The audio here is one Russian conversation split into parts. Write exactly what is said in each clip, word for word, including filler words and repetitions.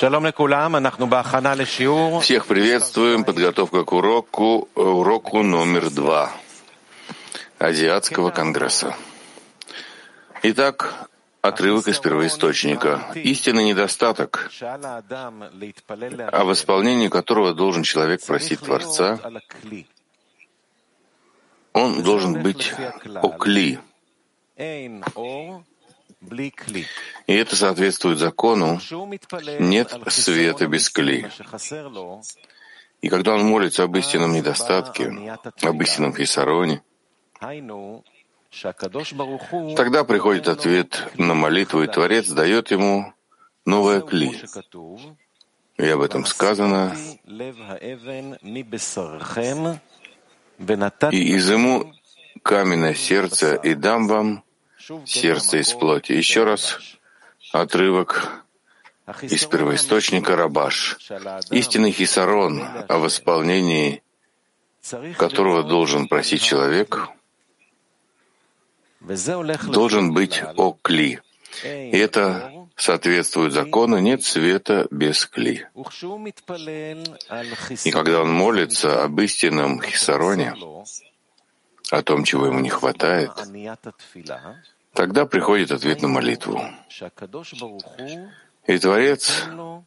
Всех приветствуем. Подготовка к уроку, уроку номер два Азиатского конгресса. Итак, отрывок из первоисточника. Истинный недостаток, о восполнении которого должен человек просить Творца, он должен быть окли. И это соответствует закону «нет света без кли». И когда он молится об истинном недостатке, об истинном хисароне, тогда приходит ответ на молитву, и Творец дает ему новое кли. И об этом сказано: «И изыму каменное сердце и дам вам сердце из плоти». Еще раз отрывок из первоисточника Рабаш. Истинный хисарон, о восполнении которого должен просить человек, должен быть о кли. И это соответствует закону «нет света без кли». И когда он молится об истинном хисароне, о том, чего ему не хватает, тогда приходит ответ на молитву. И Творец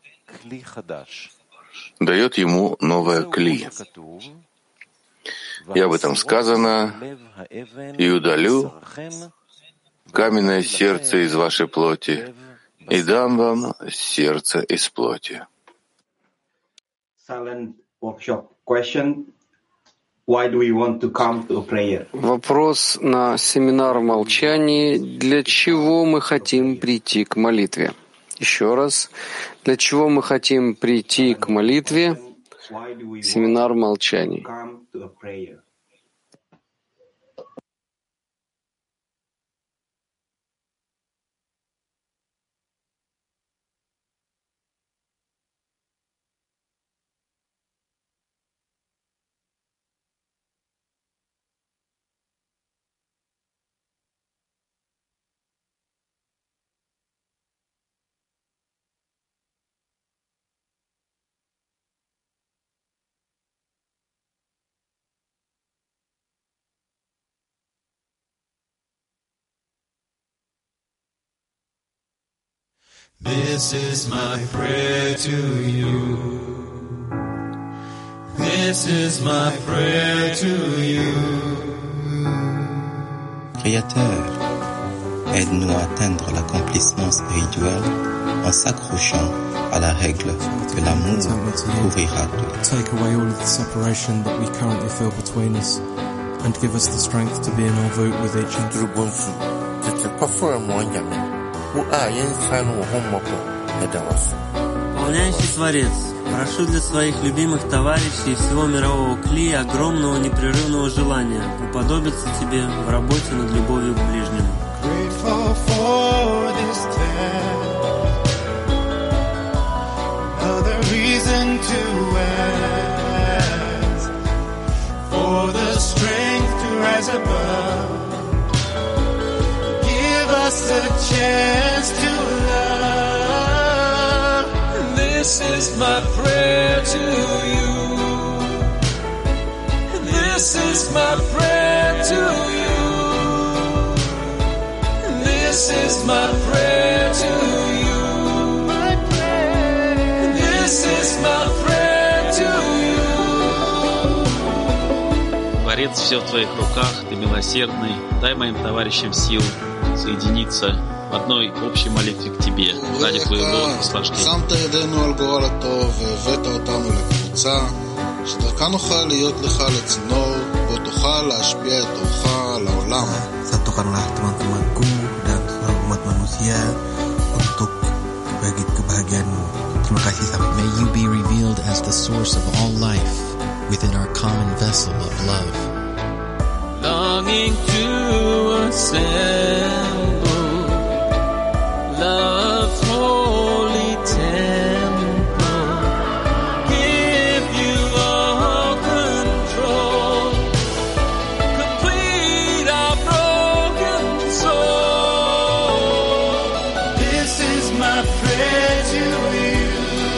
дает ему новое кли. И об этом сказано: «И удалю каменное сердце из вашей плоти, и дам вам сердце из плоти». Вопрос на семинар молчания. Для чего мы хотим прийти к молитве? Еще раз. Для чего мы хотим прийти к молитве? Семинар молчания. This is my prayer to you. This is my prayer to you. Créateur, aide-nous à atteindre l'accomplissement spirituel en s'accrochant à la règle que l'amour couvrira tout. Take away all of the separation that we currently feel between us and give us the strength to be in our vote with each other. Выполняющий Творец, прошу для своих любимых товарищей и всего мирового кли огромного непрерывного желания уподобиться Тебе в работе над любовью к ближнему. Us a chance to love. This is my prayer to you. This is my prayer to you. This is my prayer to you. My prayer. This is my prayer to you. Творец, все в Твоих руках, Ты милосердный, дай моим товарищам сил соединиться в одной общей молитве к Тебе ради Твоего наслаждения. Satukanlah teman-temanku dan seluruh umat manusia untuk kebahagiaan-Mu. Terima kasih sampai. May you be revealed as the source of all life within our common vessel of love. Longing to assemble love's holy temple, give you all control, complete our broken soul. This is my prayer to you.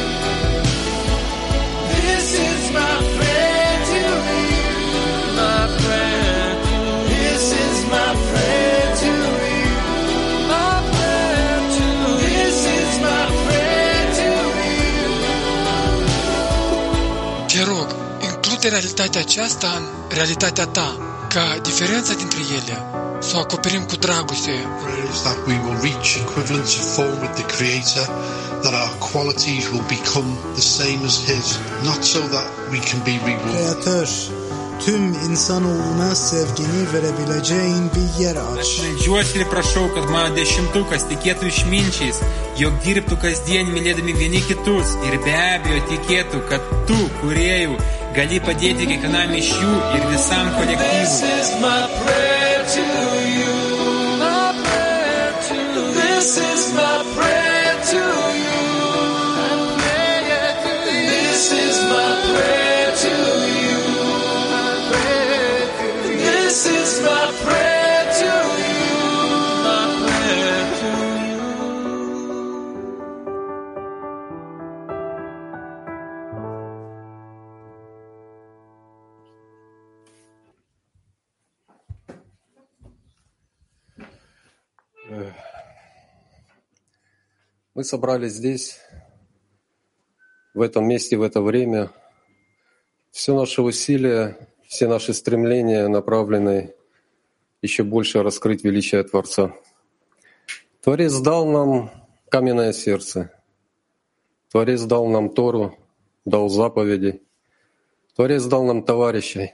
Poate realitatea aceasta, realitatea ta, ca diferența dintre ele, să o acoperim cu dragoste. Is that we will reach equivalence of form with the Creator, that our qualities will become the same as His, not so that we can be rewarded. Creator, tüm insanoğluna sevgini verebileceğin bir yer aç. Aš meldžiuosi ir prašau, kad mano dešimtukas tikėtų išminčiais, jog dirbtų kasdien mylėdami vieni kitus ir be abejo tikėtų, kad tu, kūrėjų, gali padėti kiekvienam iš jų ir visam kolektyvui. This is my prayer to you. My prayer to you. This is my prayer to you. My prayer to you. This is my prayer to you. My prayer to you. This is my prayer to you. My prayer to you. Мы собрались здесь, в этом месте, в это время. Все наши усилия, все наши стремления направлены еще больше раскрыть величие Творца. Творец дал нам каменное сердце. Творец дал нам Тору, дал заповеди. Творец дал нам товарищей,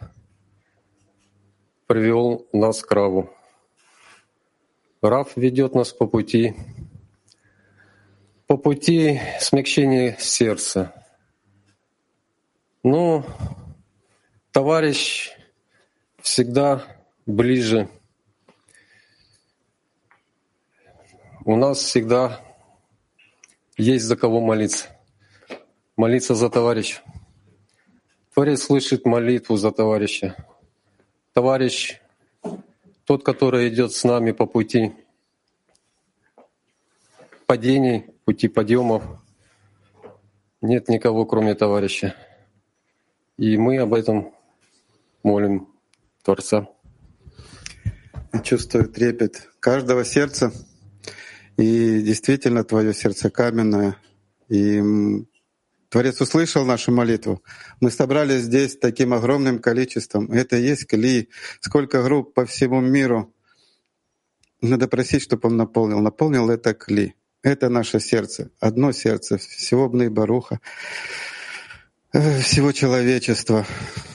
привел нас к Раву. Рав ведет нас по пути, по пути смягчения сердца. Но товарищ всегда ближе. У нас всегда есть за кого молиться. Молиться за товарища. Творец слышит молитву за товарища. Товарищ, тот, который идет с нами по пути падений, пути подъемов, нет никого, кроме товарища. И мы об этом молим Творца. Чувствую трепет каждого сердца. И действительно, твое сердце каменное. И Творец услышал нашу молитву. Мы собрались здесь таким огромным количеством. Это и есть кли. Сколько групп по всему миру. Надо просить, чтобы он наполнил. Наполнил это кли. Это наше сердце. Одно сердце. Всего Бней Баруха. Всего человечества.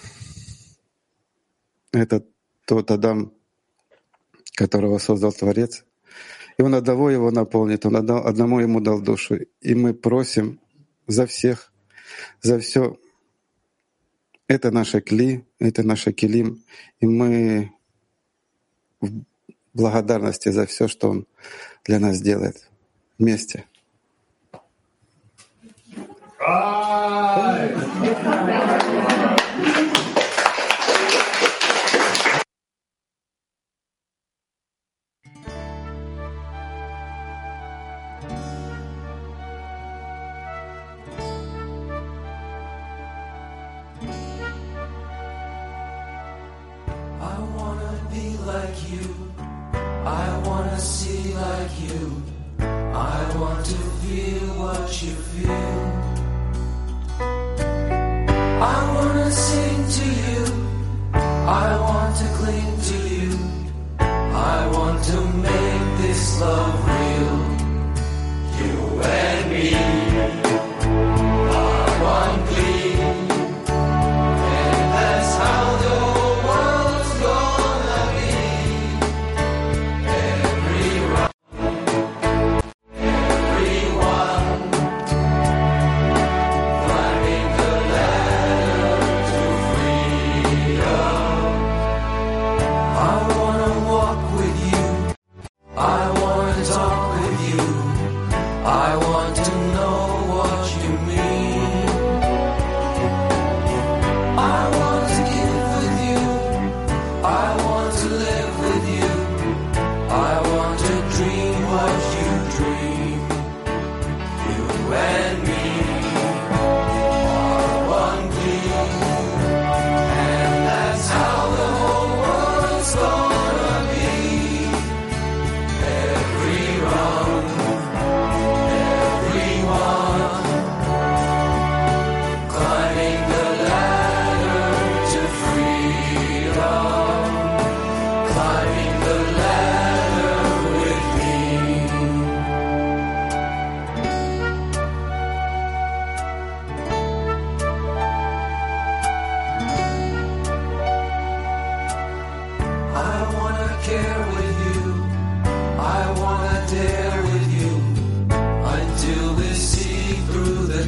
Это тот Адам, которого создал Творец. И он одного его наполнит, он одному ему дал душу. И мы просим за всех, за все. Это наша кли, это наша килим. И мы в благодарности за все, что он для нас делает. Вместе.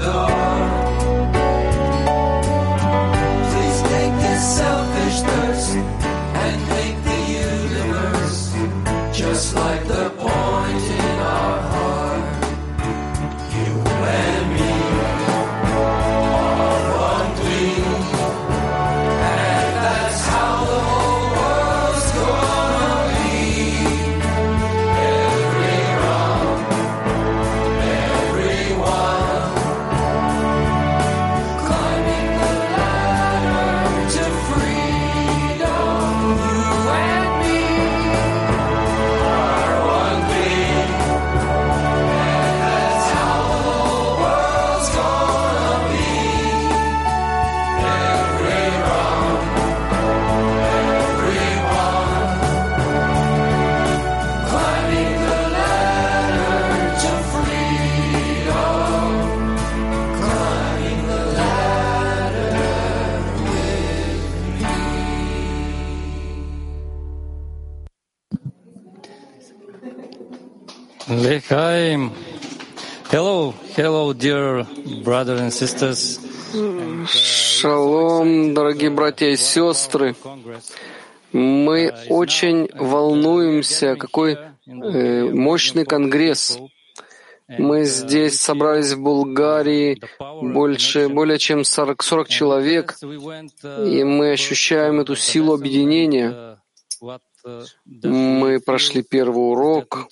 door. Please take this selfish thirst and make the universe just like the point in our heart. You and me are one dream, and that's how the whole world's gonna be. Everyone, everyone, climbing the ladder to freedom. You and me are one thing, and that's how the whole world's gonna be. Everyone, everyone, climbing the ladder to freedom, climbing the ladder with Lechaim. Hello, hello, dear brothers and sisters. Шалом, дорогие братья и сестры. Мы очень волнуемся, какой э, мощный конгресс. Мы здесь собрались в Болгарии больше, более чем сорок, сорок человек, и мы ощущаем эту силу объединения. Мы прошли первый урок,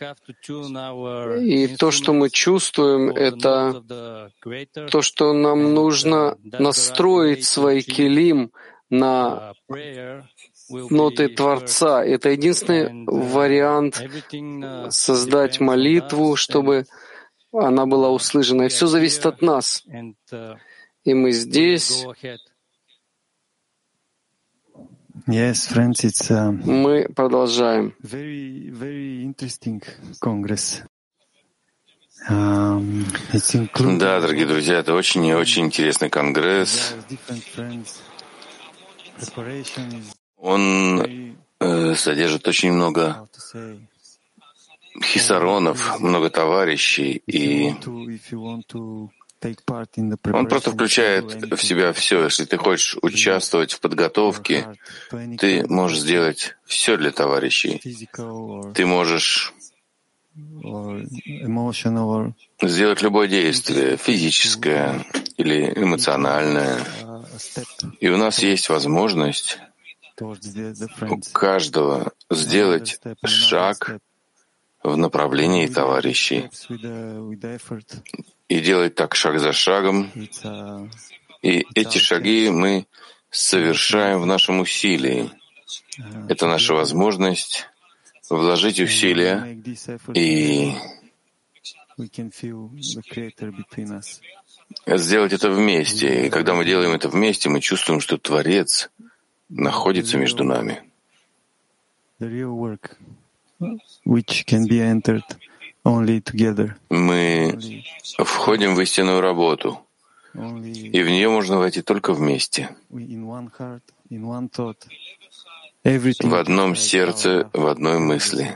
и то, что мы чувствуем, это то, что нам нужно настроить свой килим на ноты Творца. Это единственный вариант создать молитву, чтобы она была услышана. И все зависит от нас. И мы здесь. Yes, friends, it's a мы продолжаем. Very, very interesting Congress. Um, it's included... Да, дорогие друзья, это очень и очень интересный конгресс. Он э, содержит очень много хисаронов, много товарищей, и он просто включает в себя все. Если ты хочешь участвовать в подготовке, ты можешь сделать все для товарищей. Ты можешь сделать любое действие, физическое или эмоциональное. И у нас есть возможность у каждого сделать шаг в направлении товарищей. И делать так шаг за шагом. И эти шаги мы совершаем в нашем усилии. Это наша возможность вложить усилия и сделать это вместе. И когда мы делаем это вместе, мы чувствуем, что Творец находится между нами. Мы входим в истинную работу, и в нее можно войти только вместе. В одном сердце, в одной мысли.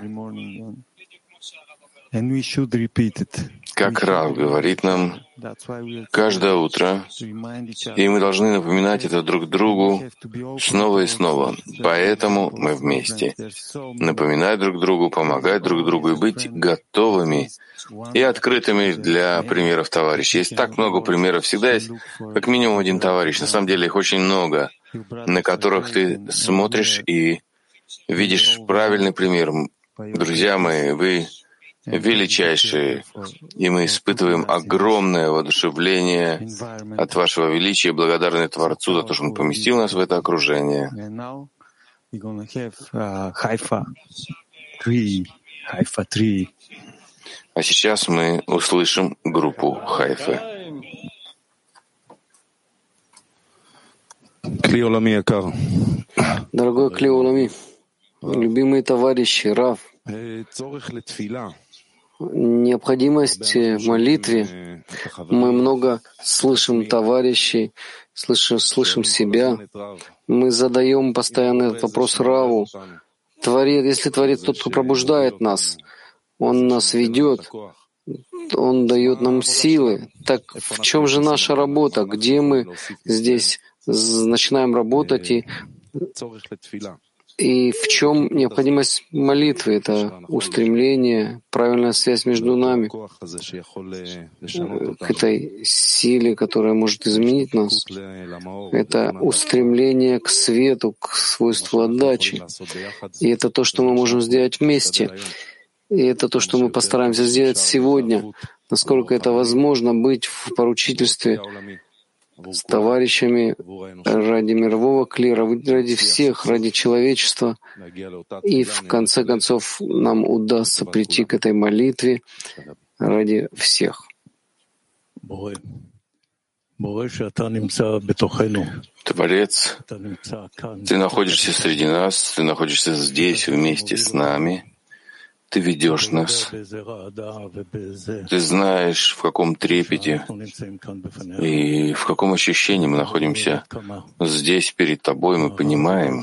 Как Рав говорит нам каждое утро, и мы должны напоминать это друг другу снова и снова. Поэтому мы вместе. Напоминать друг другу, помогать друг другу и быть готовыми и открытыми для примеров товарищей. Есть так много примеров. Всегда есть как минимум один товарищ. На самом деле их очень много, на которых ты смотришь и видишь правильный пример. Друзья мои, вы величайшие, и мы испытываем огромное воодушевление от вашего величия, благодарны Творцу за то, что Он поместил нас в это окружение. А сейчас мы услышим группу Хайфы. Дорогой Кли Олами, любимые товарищи, Рав, необходимость в молитве. Мы много слышим товарищей, слышим, слышим себя. Мы задаем постоянно этот вопрос Раву. Творец, если Творец тот, кто пробуждает нас, Он нас ведет, Он дает нам силы. Так в чем же наша работа? Где мы здесь начинаем работать и И в чем необходимость молитвы? Это устремление, правильная связь между нами, к этой силе, которая может изменить нас. Это устремление к свету, к свойству отдачи. И это то, что мы можем сделать вместе. И это то, что мы постараемся сделать сегодня, насколько это возможно, быть в поручительстве с товарищами ради мирового клира, ради всех, ради человечества. И в конце концов нам удастся прийти к этой молитве ради всех. Творец, ты находишься среди нас, ты находишься здесь вместе с нами. Ты ведешь нас. Ты знаешь, в каком трепете и в каком ощущении мы находимся здесь перед тобой. Мы понимаем,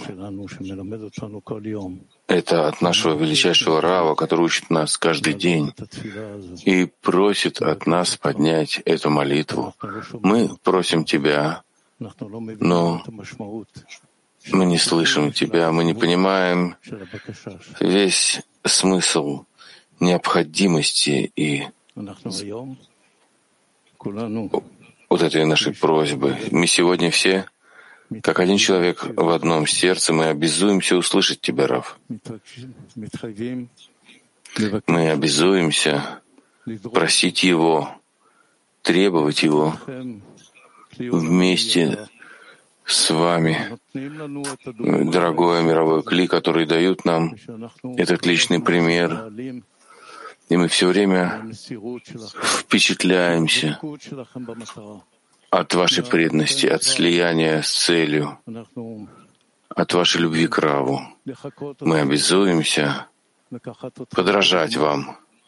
это от нашего величайшего Рава, который учит нас каждый день и просит от нас поднять эту молитву. Мы просим тебя, но мы не слышим тебя, мы не понимаем весь смысл необходимости и вот этой нашей просьбы. Мы сегодня все, как один человек в одном сердце, мы обязуемся услышать Тебя, Рав. Мы обязуемся просить Его, требовать Его вместе с вами, дорогой мировой кли, который дают нам этот личный пример. И мы все время впечатляемся от вашей преданности, от слияния с целью, от вашей любви к Раву. Мы обязуемся подражать вам,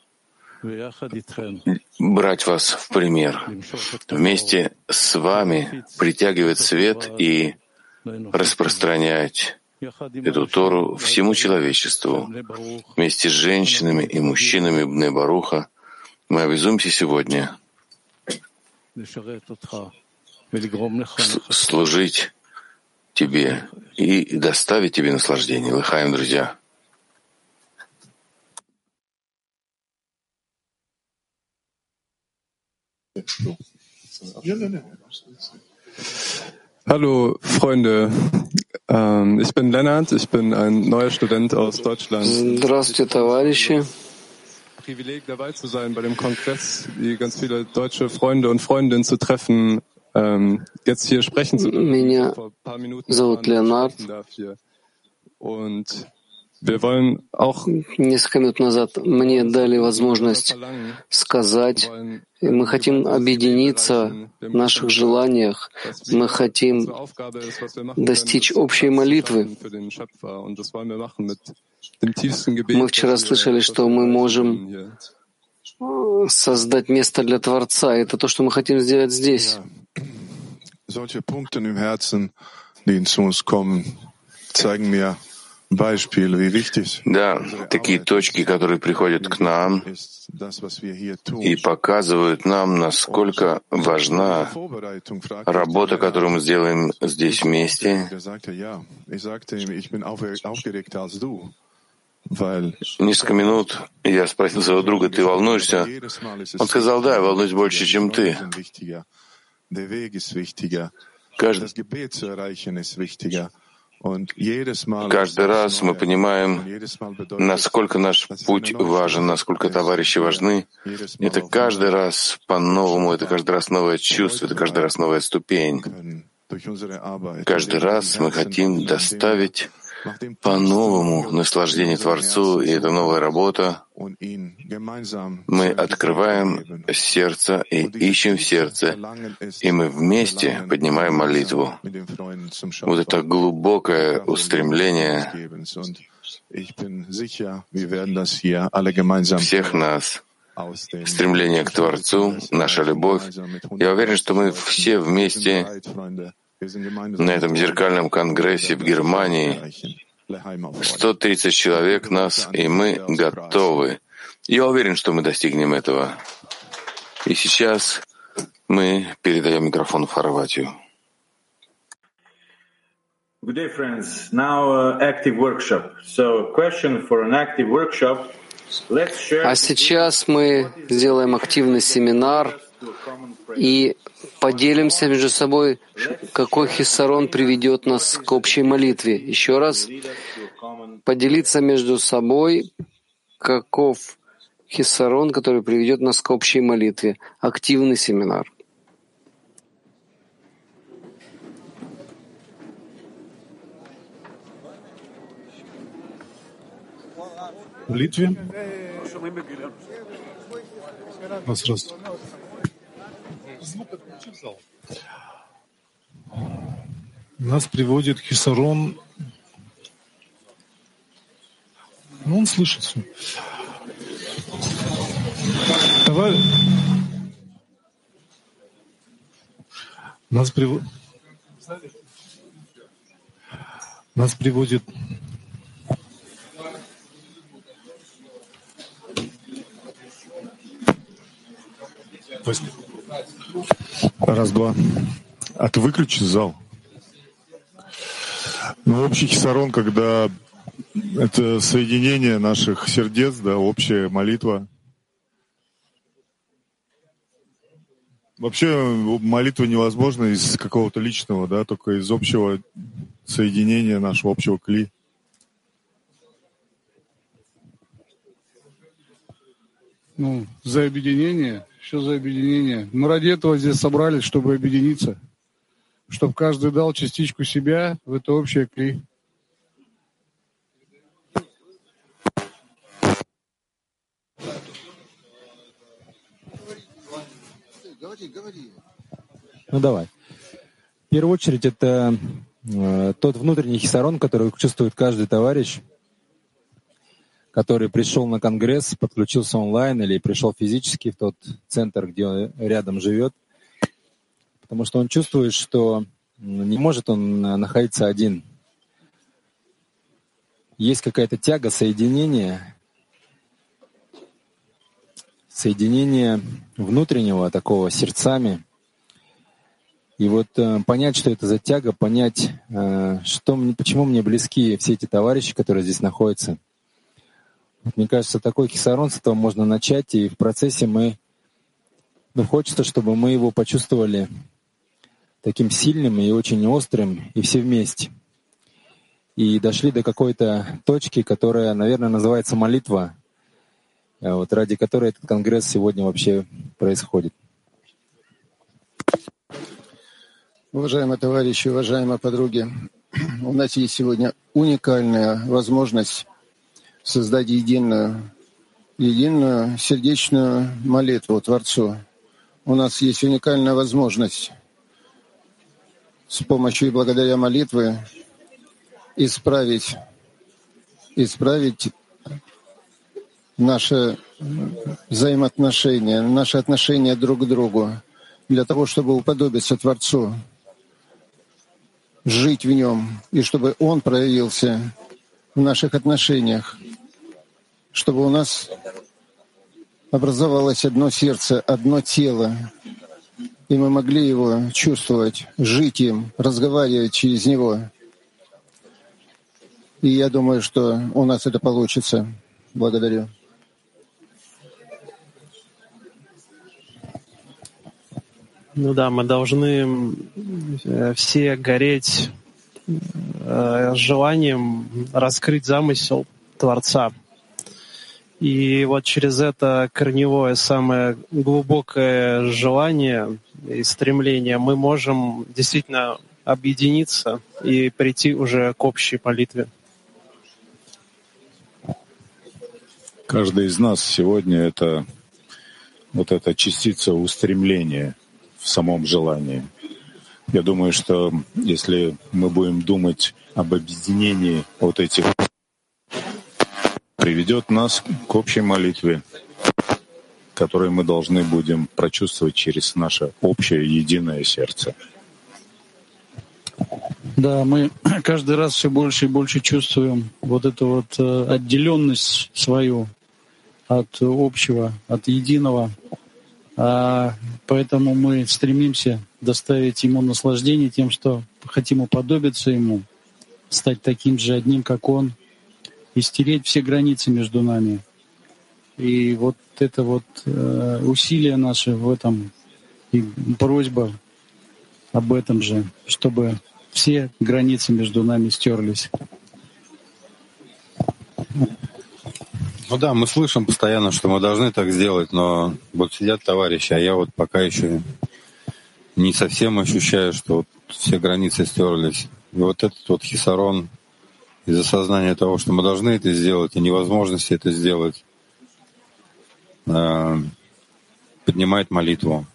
брать вас в пример, вместе с вами притягивать свет и распространять эту Тору всему человечеству. Вместе с женщинами и мужчинами Бней Баруха мы обязуемся сегодня служить Тебе и доставить Тебе наслаждение. Лыхаем, друзья. Hallo Freunde, ähm, ich bin Lennart, ich bin ein neuer Student aus Deutschland. Здравствуйте, товарищи. Privileg dabei zu sein bei dem Kongress, wie ganz viele deutsche Freunde und Freundinnen zu treffen, ähm, jetzt hier sprechen zu können. Меня зовут Леонард. Und wir wollen auch несколько минут назад мне дали возможность сказать, и мы хотим объединиться в наших желаниях, мы хотим достичь общей молитвы. Мы вчера слышали, что мы можем создать место для Творца. Это то, что мы хотим сделать здесь. Да, такие точки, которые приходят к нам и показывают нам, насколько важна работа, которую мы сделаем здесь вместе. Несколько минут я спросил своего друга: ты волнуешься? Он сказал: да, я волнуюсь больше, чем ты. Каждый Каждый раз мы понимаем, насколько наш путь важен, насколько товарищи важны. Это каждый раз по-новому, это каждый раз новое чувство, это каждый раз новая ступень. Каждый раз мы хотим доставить по-новому наслаждение Творцу, и это новая работа. Мы открываем сердце и ищем сердце, и мы вместе поднимаем молитву. Вот это глубокое устремление всех нас, стремление к Творцу, наша любовь. Я уверен, что мы все вместе на этом зеркальном конгрессе в Германии, сто тридцать человек нас, и мы готовы Я уверен, что мы достигнем этого. И сейчас мы передаем микрофон в Хорватию. Good day, friends. Now uh, active workshop. So, question for an active workshop. Let's share. А сейчас мы сделаем активный семинар и поделимся между собой, какой хиссарон приведет нас к общей молитве. Еще раз, поделиться между собой, каков хиссарон, который приведет нас к общей молитве. Активный семинар. В Литве. Вас раз. Нас приводит хиссарон. Ну, он слышит все. Давай. Нас приводит. Нас приводит. Раз, два. А ты выключи зал. Ну, общий хиссарон, когда это соединение наших сердец, да, общая молитва. Вообще молитва невозможна из какого-то личного, да, только из общего соединения нашего общего кли. Ну, за объединение. Что за объединение? Мы ради этого здесь собрались, чтобы объединиться. Чтобы каждый дал частичку себя в это общее кли. Ну давай. В первую очередь это э, тот внутренний хиссарон, который чувствует каждый товарищ, который пришел на конгресс, подключился онлайн или пришел физически в тот центр, где он рядом живет, потому что он чувствует, что не может он находиться один. Есть какая-то тяга соединения, соединения внутреннего такого сердцами. И вот э, понять, что это за тяга, понять, э, что, почему мне близки все эти товарищи, которые здесь находятся. Мне кажется, такой хиссарон, с этого можно начать, и в процессе мы, ну, хочется, чтобы мы его почувствовали таким сильным и очень острым, и все вместе. И дошли до какой-то точки, которая, наверное, называется молитва, вот ради которой этот конгресс сегодня вообще происходит. Уважаемые товарищи, уважаемые подруги, у нас есть сегодня уникальная возможность создать единую, единую сердечную молитву Творцу. У нас есть уникальная возможность с помощью и благодаря молитвы исправить, исправить наши взаимоотношения, наши отношения друг к другу, для того, чтобы уподобиться Творцу, жить в Нем, и чтобы Он проявился в наших отношениях, чтобы у нас образовалось одно сердце, одно тело, и мы могли его чувствовать, жить им, разговаривать через него. И я думаю, что у нас это получится. Благодарю. Ну да, мы должны все гореть желанием раскрыть замысел Творца. И вот через это корневое, самое глубокое желание и стремление мы можем действительно объединиться и прийти уже к общей молитве. Каждый из нас сегодня — это вот эта частица устремления в самом желании. Я думаю, что если мы будем думать об объединении вот этих, приведет нас к общей молитве, которую мы должны будем прочувствовать через наше общее единое сердце. Да, мы каждый раз все больше и больше чувствуем вот эту вот отделенность свою от общего, от единого. А поэтому мы стремимся доставить ему наслаждение тем, что хотим уподобиться ему, стать таким же одним, как он, и стереть все границы между нами. И вот это вот э, усилие наше в этом, и просьба об этом же, чтобы все границы между нами стерлись. Ну да, мы слышим постоянно, что мы должны так сделать, но вот сидят товарищи, а я вот пока еще не совсем ощущаю, что вот все границы стерлись. И вот этот вот хисарон из-за сознания того, что мы должны это сделать, и невозможности это сделать, поднимает молитву.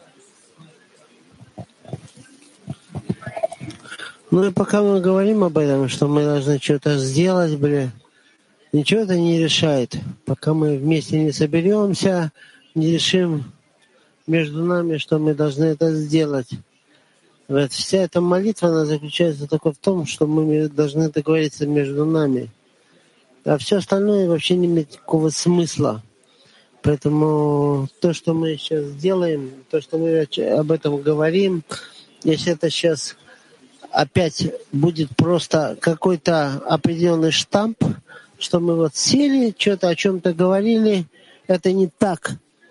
Ну и пока мы говорим об этом, что мы должны что-то сделать, блин, ничего это не решает. Пока мы вместе не соберемся, не решим между нами, что мы должны это сделать. Вот вся эта молитва, она заключается только в том, что мы должны договориться между нами. А все остальное вообще не имеет никакого смысла. Поэтому то, что мы сейчас делаем, то, что мы об этом говорим, если это сейчас опять будет просто какой-то определенный штамп, что мы вот сели, что-то о чем-то говорили, это не так.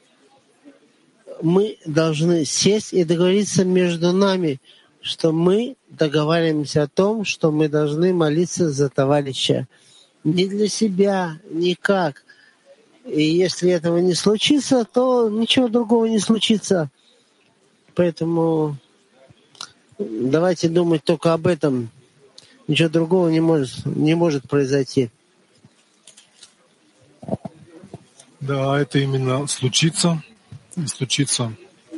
Мы должны сесть и договориться между нами, что мы договариваемся о том, что мы должны молиться за товарища. Не для себя, никак. И если этого не случится, то ничего другого не случится. Поэтому давайте думать только об этом. Ничего другого не может, не может произойти. Да, это именно случится. И случится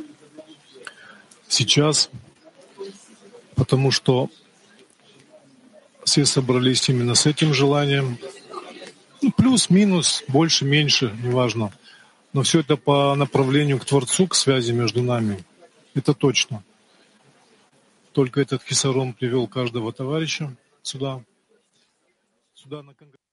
сейчас, потому что все собрались именно с этим желанием. Ну, плюс, минус, больше, меньше, неважно. Но все это по направлению к Творцу, к связи между нами. Это точно. Только этот хисарон привел каждого товарища сюда, сюда на конгресс.